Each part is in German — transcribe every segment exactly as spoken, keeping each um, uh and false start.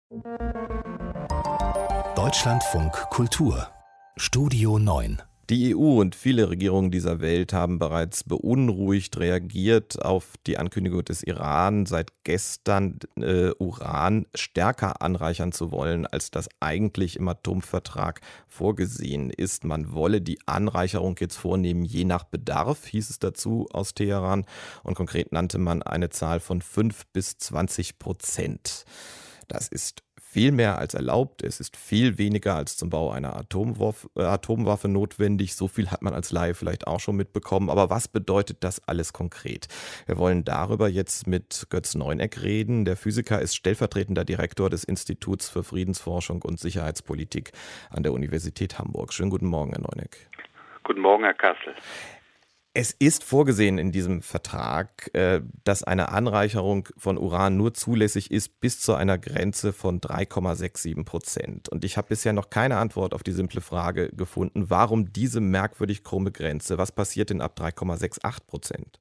Deutschlandfunk Kultur Studio neun. Die E U und viele Regierungen dieser Welt haben bereits beunruhigt reagiert auf die Ankündigung des Iran, seit gestern äh, Uran stärker anreichern zu wollen, als das eigentlich im Atomvertrag vorgesehen ist. Man wolle die Anreicherung jetzt vornehmen, je nach Bedarf, hieß es dazu aus Teheran. Und konkret nannte man eine Zahl von fünf bis zwanzig Prozent. Das ist viel mehr als erlaubt. Es ist viel weniger als zum Bau einer Atomwaffe, äh, Atomwaffe notwendig. So viel hat man als Laie vielleicht auch schon mitbekommen. Aber was bedeutet das alles konkret? Wir wollen darüber jetzt mit Götz Neuneck reden. Der Physiker ist stellvertretender Direktor des Instituts für Friedensforschung und Sicherheitspolitik an der Universität Hamburg. Schönen guten Morgen, Herr Neuneck. Guten Morgen, Herr Kassel. Es ist vorgesehen in diesem Vertrag, dass eine Anreicherung von Uran nur zulässig ist bis zu einer Grenze von drei Komma siebenundsechzig Prozent. Und ich habe bisher noch keine Antwort auf die simple Frage gefunden, warum diese merkwürdig krumme Grenze? Was passiert denn ab drei Komma achtundsechzig Prozent?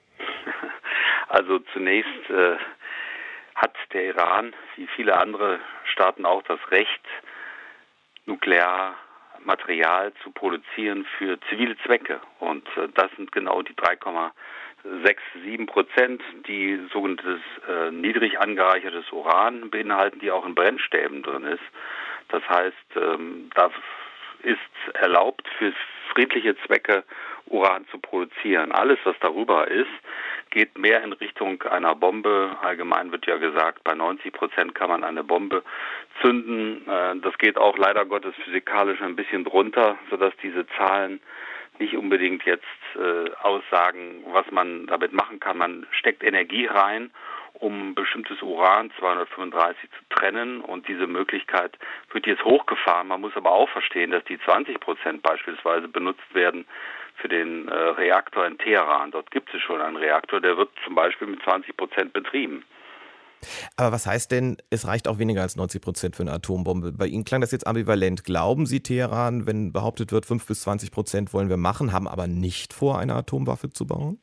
Also zunächst äh, hat der Iran, wie viele andere Staaten auch, das Recht, nuklear Material zu produzieren für zivile Zwecke. Und äh, das sind genau die drei Komma siebenundsechzig Prozent, die sogenanntes äh, niedrig angereichertes Uran beinhalten, die auch in Brennstäben drin ist. Das heißt, ähm, da ist erlaubt, für friedliche Zwecke Uran zu produzieren. Alles, was darüber ist, geht mehr in Richtung einer Bombe. Allgemein wird ja gesagt, bei neunzig Prozent kann man eine Bombe zünden. Das geht auch leider Gottes physikalisch ein bisschen drunter, sodass diese Zahlen nicht unbedingt jetzt äh, aussagen, was man damit machen kann. Man steckt Energie rein, um bestimmtes Uran zweihundertfünfunddreißig zu trennen, und diese Möglichkeit wird jetzt hochgefahren. Man muss aber auch verstehen, dass die zwanzig Prozent beispielsweise benutzt werden für den äh, Reaktor in Teheran. Dort gibt es schon einen Reaktor, der wird zum Beispiel mit zwanzig Prozent betrieben. Aber was heißt denn, es reicht auch weniger als neunzig Prozent für eine Atombombe? Bei Ihnen klang das jetzt ambivalent. Glauben Sie, Teheran, wenn behauptet wird, fünf bis zwanzig Prozent wollen wir machen, haben aber nicht vor, eine Atomwaffe zu bauen?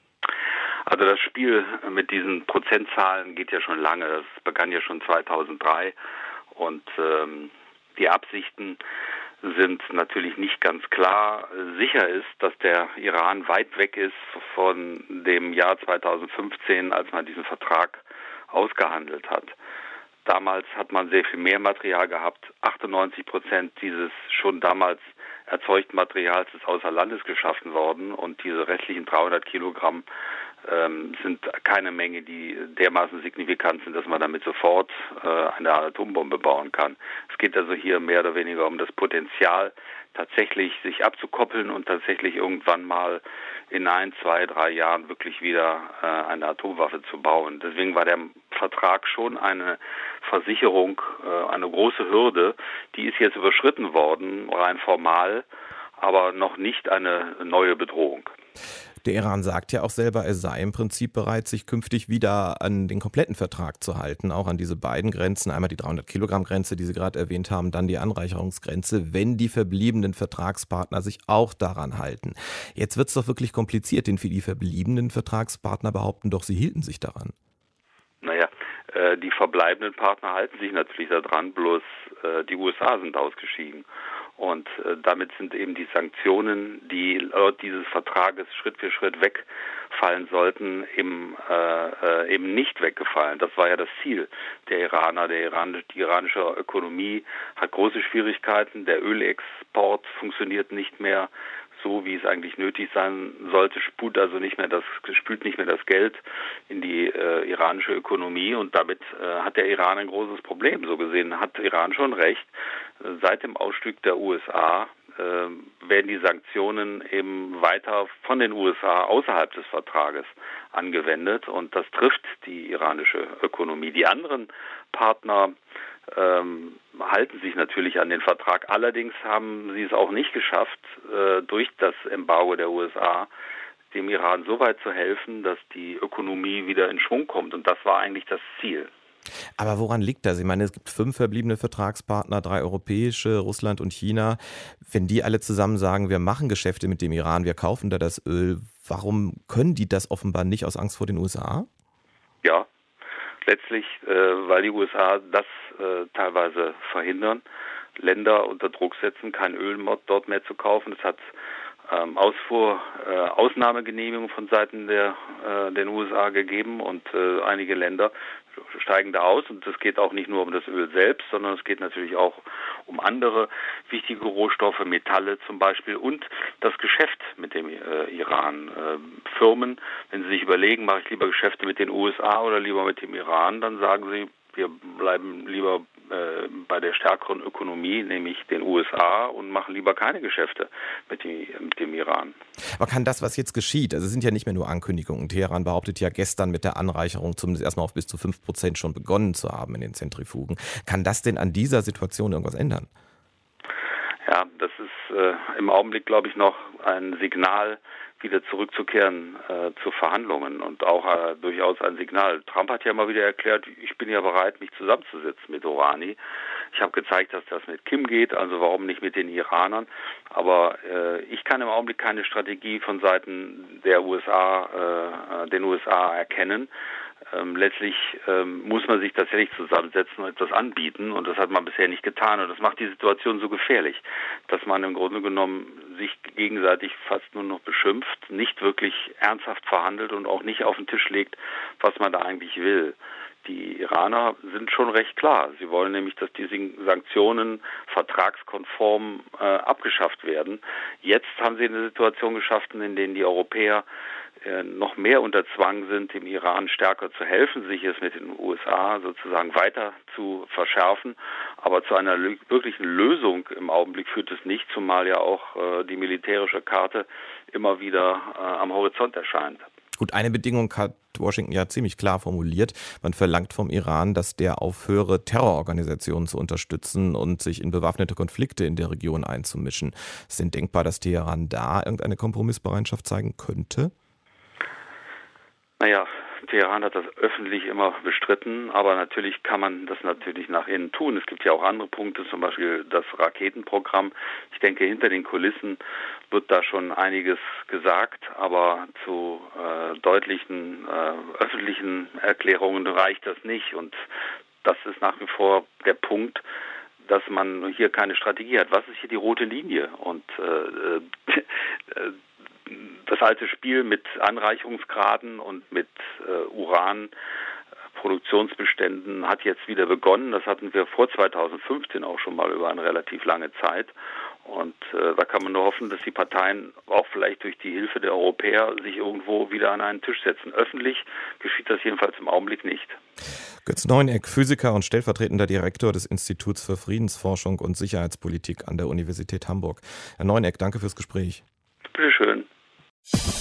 Also das Spiel mit diesen Prozentzahlen geht ja schon lange. Das begann ja schon zweitausenddrei. Und ähm, die Absichten sind natürlich nicht ganz klar. Sicher ist, dass der Iran weit weg ist von dem Jahr zweitausendfünfzehn, als man diesen Vertrag ausgehandelt hat. Damals hat man sehr viel mehr Material gehabt. achtundneunzig Prozent dieses schon damals erzeugten Materials ist außer Landes geschaffen worden, und diese restlichen dreihundert Kilogramm ähm, sind keine Menge, die dermaßen signifikant sind, dass man damit sofort äh, eine Atombombe bauen kann. Es geht also hier mehr oder weniger um das Potenzial, tatsächlich sich abzukoppeln und tatsächlich irgendwann mal in ein, zwei, drei Jahren wirklich wieder äh, eine Atomwaffe zu bauen. Deswegen war der Vertrag schon eine Versicherung, äh, eine große Hürde. Die ist jetzt überschritten worden, rein formal, aber noch nicht eine neue Bedrohung. Der Iran sagt ja auch selber, er sei im Prinzip bereit, sich künftig wieder an den kompletten Vertrag zu halten, auch an diese beiden Grenzen, einmal die dreihundert Kilogramm Grenze, die Sie gerade erwähnt haben, dann die Anreicherungsgrenze, wenn die verbliebenen Vertragspartner sich auch daran halten. Jetzt wird es doch wirklich kompliziert, denn für die verbliebenen Vertragspartner behaupten doch, sie hielten sich daran. Naja, äh, die verbleibenden Partner halten sich natürlich daran, bloß äh, die U S A sind ausgeschieden. Und äh, damit sind eben die Sanktionen, die laut dieses Vertrages Schritt für Schritt wegfallen sollten, eben, äh, äh, eben nicht weggefallen. Das war ja das Ziel der Iraner. Der Iran, die iranische Ökonomie hat große Schwierigkeiten. Der Ölexport funktioniert nicht mehr so, wie es eigentlich nötig sein sollte, spült also nicht mehr das, spült nicht mehr das Geld in die äh, iranische Ökonomie, und damit äh, hat der Iran ein großes Problem. So gesehen hat Iran schon recht. Seit dem Ausstieg der U S A äh, werden die Sanktionen eben weiter von den U S A außerhalb des Vertrages angewendet, und das trifft die iranische Ökonomie. Die anderen Partner ähm, halten sich natürlich an den Vertrag. Allerdings haben sie es auch nicht geschafft, äh, durch das Embargo der U S A dem Iran so weit zu helfen, dass die Ökonomie wieder in Schwung kommt. Und das war eigentlich das Ziel. Aber woran liegt das? Ich meine, es gibt fünf verbliebene Vertragspartner, drei europäische, Russland und China. Wenn die alle zusammen sagen, wir machen Geschäfte mit dem Iran, wir kaufen da das Öl, warum können die das offenbar nicht aus Angst vor den U S A? Ja, letztlich, äh, weil die U S A das äh, teilweise verhindern, Länder unter Druck setzen, kein Öl dort mehr zu kaufen. Das hat ähm, Ausfuhr, äh, Ausnahmegenehmigungen von Seiten der äh, den U S A gegeben und äh, einige Länder steigen da aus. Und es geht auch nicht nur um das Öl selbst, sondern es geht natürlich auch um andere wichtige Rohstoffe, Metalle zum Beispiel und das Geschäft mit dem äh, Iran. Äh, Firmen, wenn sie sich überlegen, mache ich lieber Geschäfte mit den U S A oder lieber mit dem Iran, dann sagen sie, wir bleiben lieber äh, bei der stärkeren Ökonomie, nämlich den U S A, und machen lieber keine Geschäfte mit, die, mit dem Iran. Aber kann das, was jetzt geschieht, also es sind ja nicht mehr nur Ankündigungen. Teheran behauptet ja gestern mit der Anreicherung zumindest erstmal auf bis zu fünf Prozent schon begonnen zu haben in den Zentrifugen. Kann das denn an dieser Situation irgendwas ändern? Ja, das ist äh, im Augenblick, glaube ich, noch ein Signal, wieder zurückzukehren äh, zu Verhandlungen und auch äh, durchaus ein Signal. Trump hat ja mal wieder erklärt, ich bin ja bereit, mich zusammenzusetzen mit Rouhani. Ich habe gezeigt, dass das mit Kim geht, also warum nicht mit den Iranern. Aber äh, ich kann im Augenblick keine Strategie von Seiten der U S A, äh, den U S A erkennen. Ähm, letztlich ähm, muss man sich tatsächlich zusammensetzen und etwas anbieten, und das hat man bisher nicht getan, und das macht die Situation so gefährlich, dass man im Grunde genommen sich gegenseitig fast nur noch beschimpft, nicht wirklich ernsthaft verhandelt und auch nicht auf den Tisch legt, was man da eigentlich will. Die Iraner sind schon recht klar. Sie wollen nämlich, dass diese Sanktionen vertragskonform äh, abgeschafft werden. Jetzt haben sie eine Situation geschaffen, in der die Europäer äh, noch mehr unter Zwang sind, dem Iran stärker zu helfen, sich es mit den U S A sozusagen weiter zu verschärfen. Aber zu einer lö- wirklichen Lösung im Augenblick führt es nicht, zumal ja auch äh, die militärische Karte immer wieder äh, am Horizont erscheint. Gut, eine Bedingung hat Washington ja ziemlich klar formuliert. Man verlangt vom Iran, dass der aufhöre, Terrororganisationen zu unterstützen und sich in bewaffnete Konflikte in der Region einzumischen. Ist denn denkbar, dass Teheran da irgendeine Kompromissbereitschaft zeigen könnte? Naja, Teheran hat das öffentlich immer bestritten, aber natürlich kann man das natürlich nach innen tun. Es gibt ja auch andere Punkte, zum Beispiel das Raketenprogramm. Ich denke, hinter den Kulissen wird da schon einiges gesagt, aber zu äh, deutlichen äh, öffentlichen Erklärungen reicht das nicht. Und das ist nach wie vor der Punkt, dass man hier keine Strategie hat. Was ist hier die rote Linie? Und äh, äh, das alte Spiel mit Anreicherungsgraden und mit äh, Uranproduktionsbeständen hat jetzt wieder begonnen. Das hatten wir vor zweitausendfünfzehn auch schon mal über eine relativ lange Zeit. Und äh, da kann man nur hoffen, dass die Parteien auch vielleicht durch die Hilfe der Europäer sich irgendwo wieder an einen Tisch setzen. Öffentlich geschieht das jedenfalls im Augenblick nicht. Götz Neuneck, Physiker und stellvertretender Direktor des Instituts für Friedensforschung und Sicherheitspolitik an der Universität Hamburg. Herr Neuneck, danke fürs Gespräch. Bitte schön.